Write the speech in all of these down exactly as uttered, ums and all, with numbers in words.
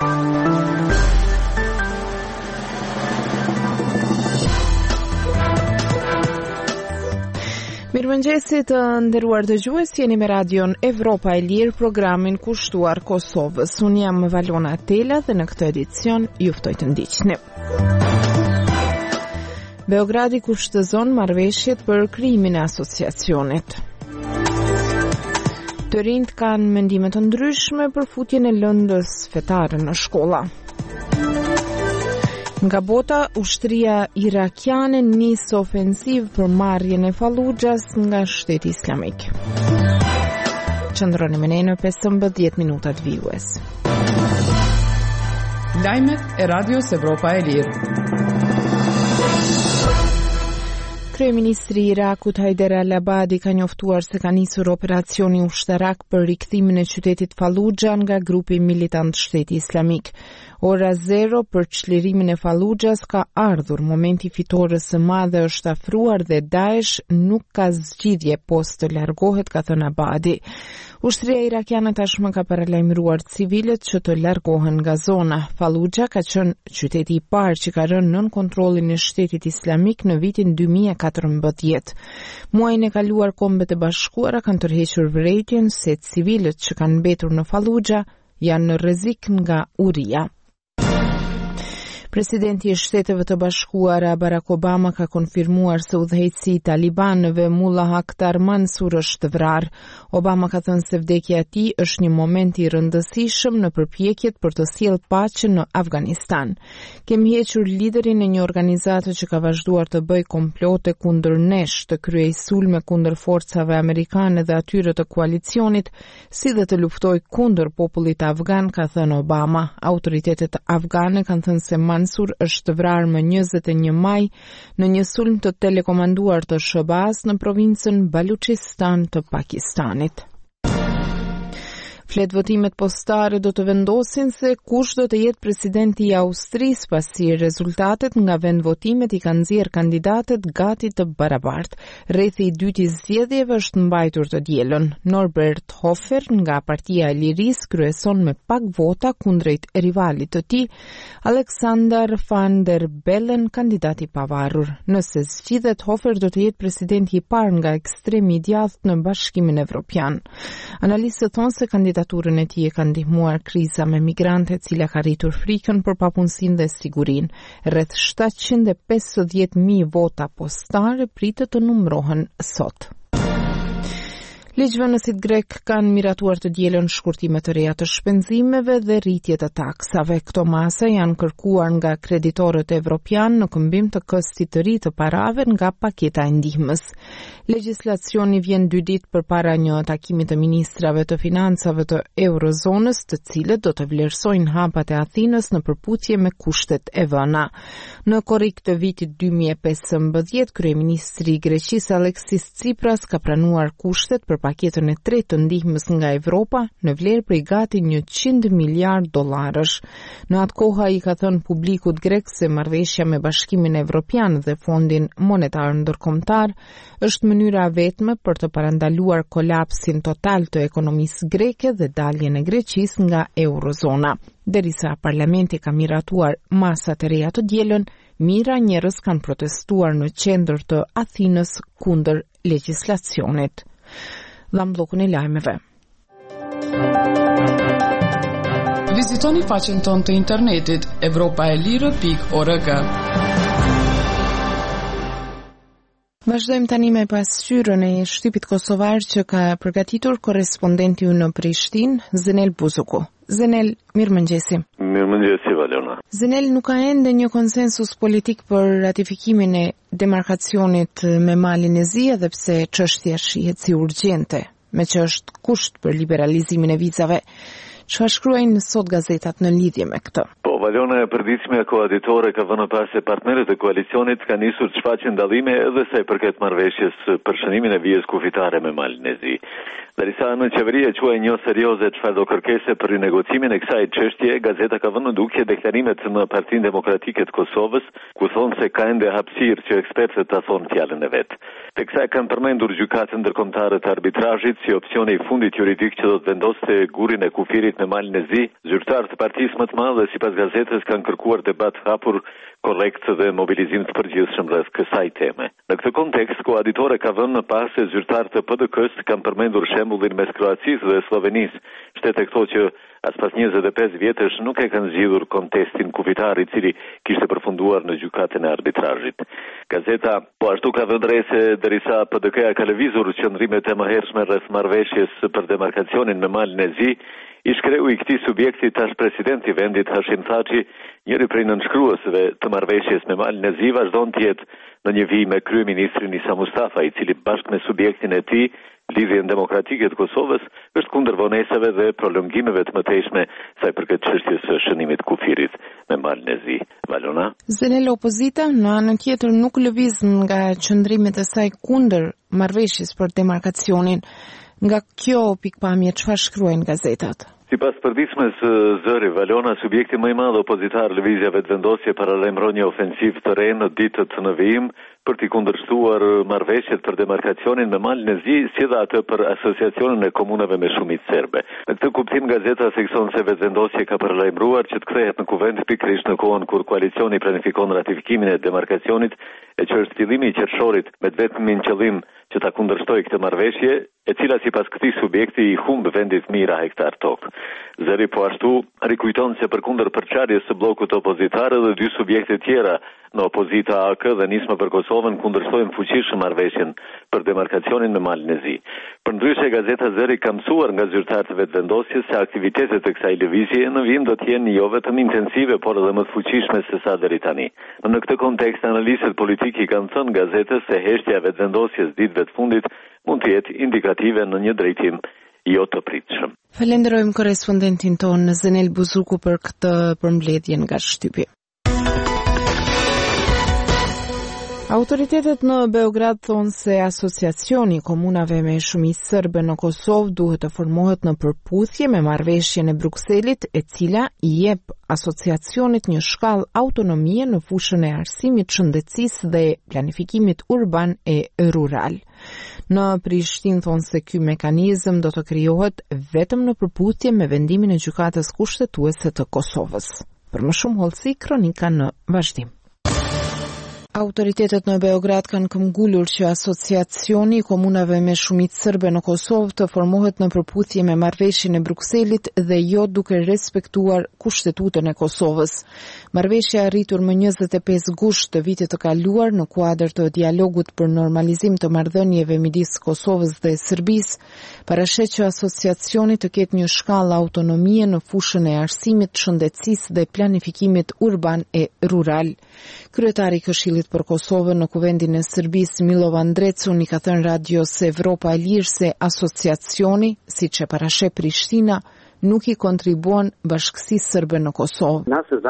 Mirëmëngjesi të nderuar dëgjues, jeni me radion Evropa e Lirë, programin kushtuar Kosovës. Unë jam Valona Tela dhe në këtë edicion ju ftoj të ndiqni. Beogradi kushtëzon marrëveshjet për krijimin e asociacionit. Të rinjt kanë mendime të ndryshme për futjen e lëndës fetare në shkolla. Nga bota, ushtria irakiane nis ofensiv për marrjen e Falluxhas nga Shteti Islamik. Qëndroni me ne në pesëmbëdhjetë minutat vijues. Lajmet e Radios Evropa e Lirë. Kryeministri i Irakut Haider al-Abadi ka njoftuar se ka nisur operacioni ushtarak për rikthimin e qytetit Falluxha nga grupi militant Shteti Islamik. Ora zero për çlirimin e Falluxhas ka ardhur, momenti fitores së madhe është afruar dhe Daesh nuk ka zgjidhje post të largohet, ka thënë Abadi. Ushtria irakiane tashmë ka paralajmëruar civilët që të largohen nga zona. Falluxha ka qenë qyteti i parë që ka rënë nën kontrollin e Shtetit Islamik në vitin dy mijë e katërmbëdhjetë. Muajin e kaluar Kombet e Bashkuara kanë tërhequr vërejtjen se civilët që kanë mbetur në Falluxha janë në rrezik nga uria. Presidenti i Shteteve të Bashkuara Barack Obama ka konfirmuar se udhëheqësi i talibanëve Mullah Akhtar Mansur është vrarë. Obama ka thënë se vdekja e tij është një moment i rëndësishëm në përpjekjet për të sjellë paqen në Afganistan. Kemi hequr liderin e një organizate që ka vazhduar të bëjë komplote kundër nesh, të kryejë sulme kundër forcave amerikane dhe atyre të koalicionit, si dhe të luftojë kundër popullit afgan, ka thënë Obama. Autoritetet afgane kanë thënë se Mansur është vrarë më njëzet e një maj në një sulm të telekomanduar të Shëbaz në provincën Baluchistan të Pakistanit. Fletvotimet postare do të vendosin se kush do të jetë presidenti i Austrisë pasi rezultatet nga vendvotimet i kanë nxjerrë kandidatët gati të barabartë. Rrethi i dytë i zgjedhjeve është mbajtur të dielën. Norbert Hofer nga Partia e Lirisë kryeson me pak vota kundrejt rivalit të tij, Alexander van der Bellen, kandidati i pavarur. Nëse zgjidhet, Hofer do të jetë presidenti i parë nga ekstremi i djathtë në Bashkimin Evropian. Analistët thonë se kandidaturën e tij e ka ndihmuar kriza me migrante, e cila ka rritur frikën për papunësinë dhe sigurinë. Rreth shtatëqind e pesëdhjetë mijë vota postare pritet të numërohen sot. Ligjvënësit grek kanë miratuar të dielën shkurtime të reja të shpenzimeve dhe rritje të taksave. Këto masa janë kërkuar nga kreditorët evropian në këmbim të kostit të ri të parave nga paketa e ndihmës. Legjislacioni vjen dy ditë përpara një takimi të ministrave të financave të eurozonës, të cilët do të vlerësojnë hapat e Athinës në përputhje me kushtet e vëna. Në korrik të vitit dy mijë e pesëmbëdhjetë, kryeministri i Greqisë Alexis Tsipras ka pranuar kushtet për paketën e tretë të ndihmës nga Evropa në vlerë prej gati njëqind miliard dollarësh. Në atë kohë ai ka thënë publikut grek se marrëveshja me Bashkimin Evropian dhe Fondin Monetar Ndërkombëtar është mënyra vetme për të parandaluar kolapsin total të ekonomisë greke dhe daljen e Greqisë nga eurozona. Derisa parlamenti ka miratuar masat e reja të dielën, mijëra njerëz kanë protestuar në qendër të Athinës kundër legjislacionit. Dham bllokun e lajmeve. Vizitoni faqen tonë të internetit evropa e lirë pikë org. Vazhdojmë tani me pasqyrën e shtypit kosovar që ka përgatitur korrespondenti në Prishtinë, Zenel Buzuku. Zenel, mirëmëngjesi. Mirëmëngjesi, Valona. Zenel, nuk ka ende një konsensus politik për ratifikimin e demarkacionit me Malin e Zi, edhe pse çështja shihet si urgjente, me që është kusht për liberalizimin e vizave. Çfarë shkruajnë sot gazetat në lidhje me këtë? Po, Valona, e përditshmja koaditore ka vënë pas se partnerët e koalicionit kanë nisur të shfaqin dallime edhe sa i përket marrëveshjes për shënimin e vijës kufitare me Malin e Zi. Derisa në qeveri e quaj një serioze çfarë do kërkese për rinegocimin e kësaj çështje, gazeta ka vënë në dukje deklarimet në Partinë Demokratike të Kosovës, ku thonë se ka ende hapësirë që ekspertët ta thonë fjalën e vet. Teksa kanë përmendur gjykatën ndërkombëtare të arbitrazhit si opsioni i fundit juridik që do të vendoste gurin e kufirit me malin e zi, zyrtarët të partisë më të madhe sipas gazetës kanë kërkuar debat hapur, korrekt dhe mobilizim të përgjithshëm rreth kësaj teme. Në këtë kontekst, koaditore ka vënë pas se zyrtarët të P D K-s kanë përmendur shembullin mes Kroacisë dhe Slovenisë, shtete këto që as pas njëzet e pesë vjetësh nuk e kanë zgjidhur kontestin kufitar i cili kishte përfunduar në gjykatën e arbitrazhit. Gazeta po ashtu ka vënë re se derisa P D K-ja ka lëvizur qëndrimet e mëhershme rreth marrëveshjes për demarkacionin me malin e zi, ish kreu i këtij subjekti tash presidenti i vendit Hashim Thaçi, njëri prej nënshkruesve të marrëveshjes me malin e zi, vazhdon të jetë në një vijim me kryeministrin Isa Mustafa, i cili bashkë me subjektin e tij, Lidhjen Demokratike të Kosovës, është kundër vonesave dhe prolongimeve të mëtejshme sa i përket çështjes së shënimit kufirit me malin e zi. Valona? Zenel opozita në anën tjetër nuk lëviz nga qëndrimet e saj kundër marrëveshjes për demarkacionin. Nga kjo pikpamje çfarë shkruajnë gazetat? Sipas përditshmes zëri Valona, subjekti më i madh opozitar lëvizjave të vendosje paralajmëron një ofensiv të re në ditët në vijim për t'i kundërshtuar marrëveshjet për demarkacionin me malin e zi, si dhe atë për asociacionin e komunave me shumicë serbe. Në këtë kuptim gazeta thekson se vetvendosja ka paralajmëruar që të kthehet në kuvent pikërisht në kohën kur koalicioni planifikon ratifikimin e demarkacionit, e që është fillimi i qershorit me vetëm qëllim që ta kundërshtojë këtë marrëveshje, e cila sipas këtij subjekti i humb vendit mijëra hektar tokë. Zëri po ashtu rikujton se përkundër përçarjes së bllokut opozitar edhe dy subjekte tjera në opozita A K dhe Nismë për Kosovën kundërshtojnë fuqishëm marrëveshjen për demarkacionin me malin e zi. Përndryshe, gazeta Zëri ka mësuar nga zyrtarët e vetvendosjes se aktivitetet e kësaj lëvizje në vijim do të jenë jo vetëm intensive, por edhe më të fuqishme se sa deri tani. Në këtë kontekst, analistët politikë kanë thënë gazetës se heshtja e vetvendosjes ditëve të fundit mund të jetë indikative në një drejtim jo të pritshëm. Falenderojmë korrespondentin tonë Zenel Buzuku për këtë përmbledhje nga shtypi. Autoritetet në Beograd thonë se asociacioni komunave me shumicë serbe në Kosovë duhet të formohet në përputhje me marrëveshjen e Brukselit, e cila i jep asociacionit një shkallë autonomie në fushën e arsimit, shëndetësisë dhe planifikimit urban e rural. Në Prishtinë thonë se ky mekanizëm do të krijohet vetëm në përputhje me vendimin e gjykatës kushtetuese të Kosovës. Për më shumë hollësi, kronika në vazhdim. Autoritetet në Beograd kanë këmbgulur që asociacioni i komunave me shumicë serbe në Kosovë të formohet në përputhje me marrëveshjen e Brukselit dhe jo duke respektuar Kushtetutën e Kosovës. Marrëveshja e arritur më njëzet e pesë gusht të vitit të kaluar në kuadër të dialogut për normalizim të marrëdhënieve midis Kosovës dhe Serbisë parashet që asociacioni të ketë një shkallë autonomie në fushën e arsimit, shëndetësisë dhe planifikimit urban e rural. Kryetari i Këshillit për Kosovën në kuvendin e Serbisë, Milovan Drecu, i ka thënë Radios Evropa e Lirë se asociacioni, siç e parasheh Prishtina, nuk i kontribuon bashkësisë serbe në Kosovë.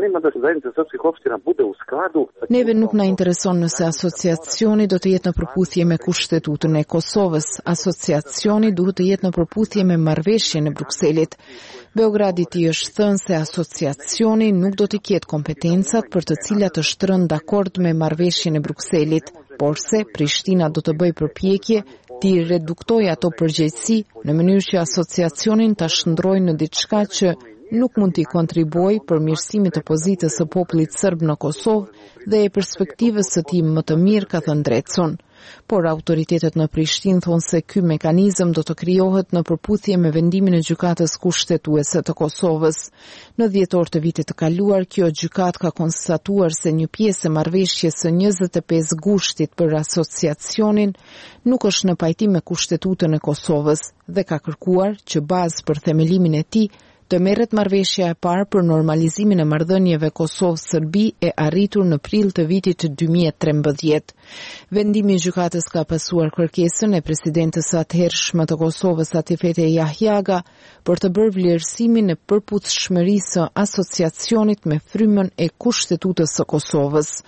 Neve nuk na intereson nëse asociacioni do të jetë në përputhje me Kushtetutën e Kosovës. Asociacioni duhet të jetë në përputhje me marrëveshjen e Brukselit. Beogradi i është thënë se asociacioni nuk do të ketë kompetencat për të cilat është rënë dakord me marrëveshjen e Brukselit, por se Prishtina do të bëjë përpjekje ti reduktoj ato përgjegjësi në mënyrë që asociacionin ta shndrojë në diçka që nuk mund t'i kontribuojë për mirësimit të pozitës së popullit serb në Kosovë dhe e perspektivës së tij më të mirë, ka thënë Drecun. Por autoritetet në Prishtinë thonë se ky mekanizëm do të krijohet në përputhje me vendimin e gjykatës kushtetuese të Kosovës. Në dhjetor të vitit të kaluar, kjo gjykatë ka konstatuar se një pjesë e marrëveshjes së njëzet e pesë gushtit për asociacionin nuk është në pajtim me Kushtetutën e Kosovës dhe ka kërkuar që bazë për themelimin e tij të merret marrëveshja e parë për normalizimin e marrëdhënieve Kosovë-Serbi e arritur në prill të vitit dy mijë e trembëdhjetë. Vendimi i gjykatës ka pasuar kërkesën e presidentës së atëhershme të Kosovës, Atifete Jahjaga, për të bërë vlerësimin e përputhshmërisë së asociacionit me frymën e Kushtetutës së Kosovës.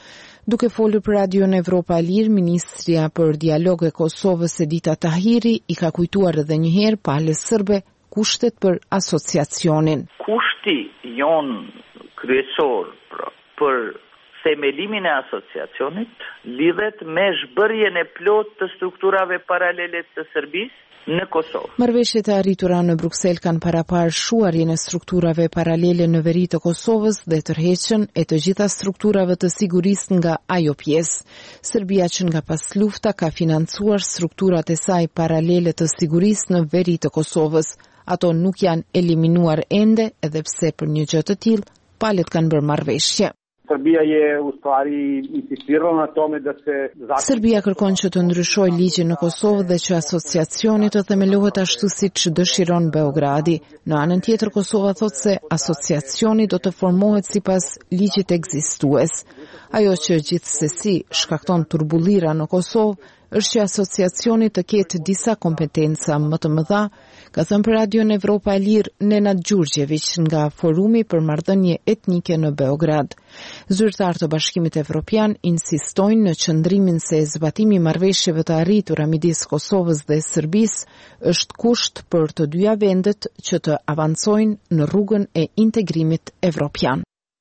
Duke folur për Radion Evropa e Lirë, Ministria për Dialog e Kosovës Edita Tahiri i ka kujtuar edhe një herë palës sërbe kushtet për asociacionin. Kushti jon kryesor pra, për themelimin e asociacionit lidhet me zhbërjen e plot të strukturave paralele të Serbisë në Kosovë. Marrëveshjet e arritura në Bruksel kanë paraparëshuarjen e strukturave paralele në veri të Kosovës dhe tërheqjen e të gjitha strukturave të sigurisë nga ajo pjesë. Serbia që nga pas lufta ka financuar strukturat e saj paralele të sigurisë në veri të Kosovës. Ato nuk janë eliminuar ende, edhe pse për një gjë të tillë palët kanë bërë marrëveshje. Serbia je u stvari insistirala na tome da se Serbia kërkon që të ndryshojë ligjin në Kosovë dhe që asociacioni të themelohet ashtu siç dëshiron Beogradi. Në anën tjetër Kosova thotë se asociacioni do të formohet sipas ligjit ekzistues. Ajo që gjithsesi shkakton turbullira në Kosovë është që asociacioni të ketë disa kompetenca më të mëdha, ka thënë për Radion Evropa e Lirë Nenad Gjurgjević nga Forumi për Marrëdhënie Etnike në Beograd. Zyrtarë të Bashkimit Evropian insistojnë në qëndrimin se zbatimi i marrëveshjeve të arritura midis Kosovës dhe Serbisë është kusht për të dyja vendet që të avancojnë në rrugën e integrimit evropian.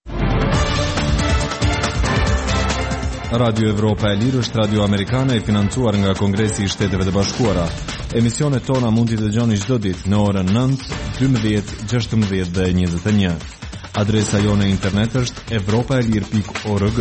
Radio Evropa e Lirë është radio amerikane e financuar nga Kongresi i Shteteve të Bashkuara. Emisionet tona mund t'i dëgjoni çdo ditë në orën nëntë, dymbëdhjetë, gjashtëmbëdhjetë dhe njëzet e një. Adresa jone internet është evropaelir pikë org.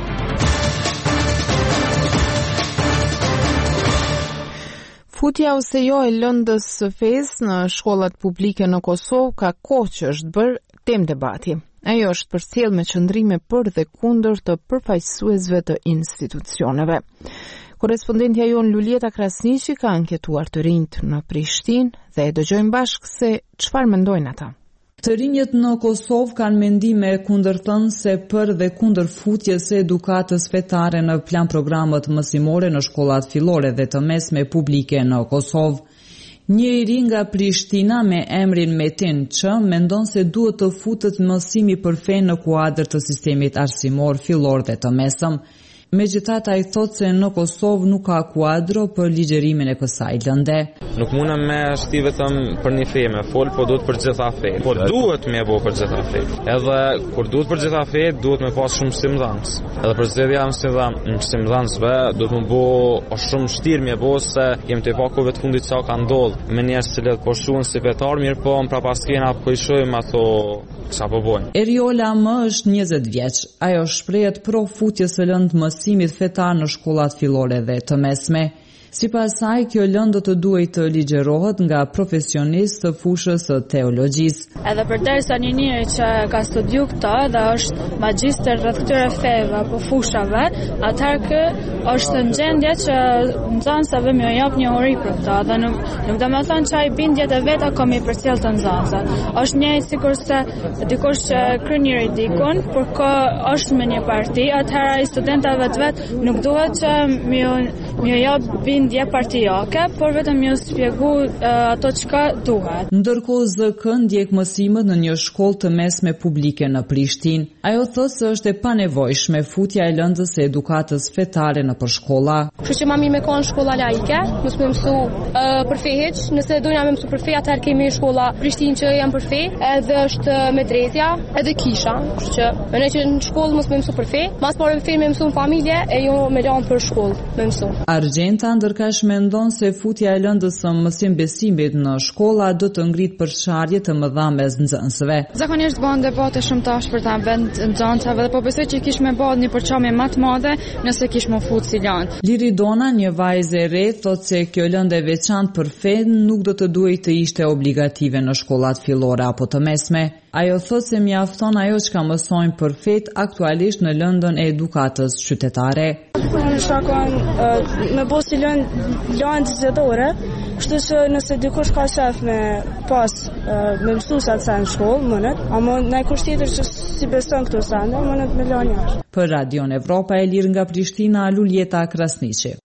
Futja ose jo e lëndës së fesë në shkollat publike në Kosovë ka kohë që është bërë temë debati. Ajo është përcjell me qëndrime për dhe kundër të përfaqësuesve të institucioneve. Korrespondentja jon Lulieta Krasniqi ka anketuar të rinjt në Prishtinë dhe e dëgjojmë bashkë se çfarë mendojnë ata. Të rinjët në Kosovë kanë mendime kundërthënëse për dhe kundër futjes së edukatës fetare në plan programet mësimore në shkollat fillore dhe të mesme publike në Kosovë. Një i ri nga Prishtina me emrin Metin që mendon se duhet të futet mësimi për fe në kuadër të sistemit arsimor fillor dhe të mesëm. Megjithatë ai thotë se në Kosovë nuk ka kuadro për ligjërimin e kësaj lënde. Nuk mundem me shti vetëm për një fe me fol, po duhet për gjitha fe. Po duhet me bo për gjitha fe. Edhe kur duhet për gjitha fe, duhet me pas shumë mësimdhënës. Edhe për zgjedhja mësimdhënësve duhet me bo shumë vështirë me bo se jem të pakove të fundit sa ka ndodhur. Me njerëz që let po shuhen si vetar, mirë po më prapaskena po i shohim ato çfarë po bojnë. Eriola më është njëzet vjeç. Ajo shprehet pro futjes së lëndë mësimit fetar në shkollat fillore dhe të mesme. Sipas saj, kjo lëndë do të duhet të ligjërohet nga profesionistë të fushës së teologjisë. Edhe përderisa një njeri që ka studiu këtë dhe është magjistër rreth këtyre feve apo fushave, atëherë kë është në gjendje që nxënësave më jap një ori për këtë dhe nuk nuk do të thonë çaj bindjet e veta komi përcjell të nxënësat. Është një sikurse dikush që kryen një ridikun, por kë është me një parti, atëherë ai studentëve të vet nuk duhet që më më jap bindje partijake, por vetëm ju shpjegu uh, ato çka duhet. Ndërkohë Z K ndjek mësimet në një shkollë të mesme publike në Prishtinë. Ajo thotë se është e panevojshme futja e lëndës së edukatës fetare në përshkolla. Kështu që mami me kanë shkolla laike, mos më mësu uh, për fe hiç, nëse dojna me mësu për fe, atëherë kemi shkolla Prishtinë që janë për fe, edhe është medrezja, edhe kisha. Kështu që më që në shkollë mos më mësu për fe, mas parë fe më mësu në familje e jo me lanë për shkollë më mësu. Argjenta ndërkash mendon se futja e lëndës së mësim besimit në shkolla do të ngrit përçarje të mëdha mes nxënësve. Zakonisht bëhen debate shumë të ashpërta vend nxënësave dhe po besoj që kish më bëhet një përçarje më të madhe nëse kish më fut si lëndë. Liridona, një vajzë e re, thotë se kjo lëndë e veçantë për fen nuk do të duhej të ishte obligative në shkollat fillore apo të mesme. Ajo thotë se mjafton ajo që ka mësojnë për fet aktualisht në lëndën e edukatës qytetare. Unë shakon me bo si lëndë lëndë zgjedhore, kështu që nëse dikush ka shef me pas me mësuesat sa në shkollë, mënet, ama në kusht tjetër që si beson këto sende, mënet me lënë jashtë. Për Radion Evropa e Lirë nga Prishtina, Lulieta Krasniqi.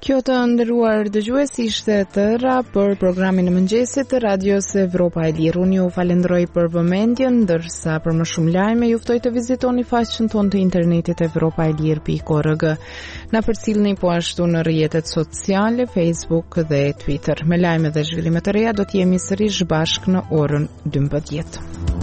Kjo të nderuar dëgjues ishte tëra për programin e mëngjesit të Radios Evropa e Lirë. Unë ju falenderoj për vëmendjen, ndërsa për më shumë lajme ju ftoj të vizitoni faqen tonë të internetit evropa e lirë pikë org. Na përcjellni po ashtu në rrjetet sociale, Facebook dhe Twitter. Me lajme dhe zhvillime të reja do të jemi sërish bashkë në orën dymbëdhjetë.